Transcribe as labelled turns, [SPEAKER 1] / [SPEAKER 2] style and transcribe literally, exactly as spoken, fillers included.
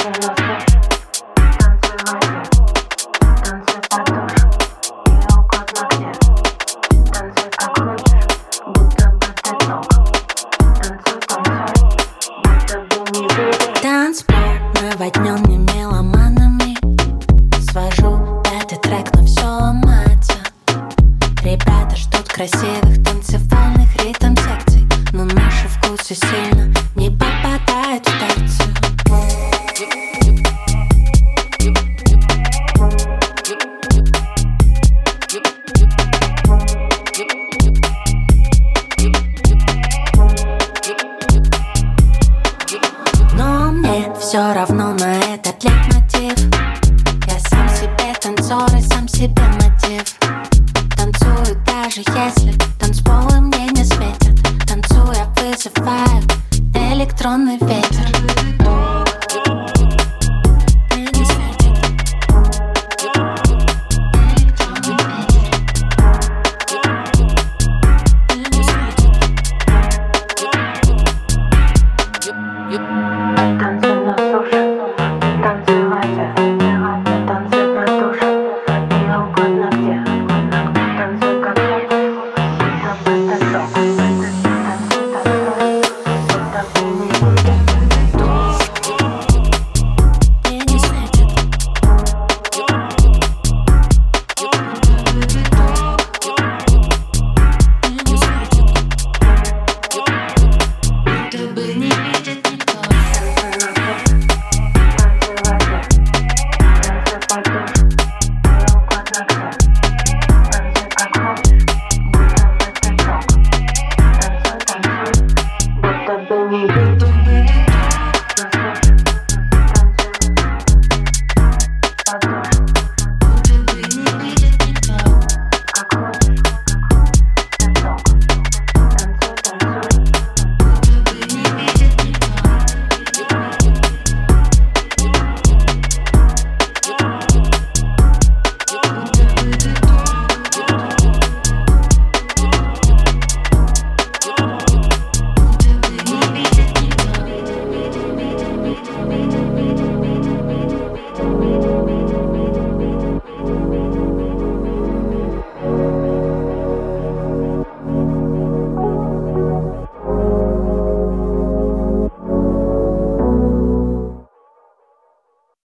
[SPEAKER 1] Танцпол наводненный меломанами. Свожу пятый трек, но все ломается. Ребята ждут красивых танцевальных ритм-секций, но наши вкусы сильно не попадают в терцию. Но мне все равно на этот лейтмотив. Я сам себе танцор и сам себе мотив. Танцую даже если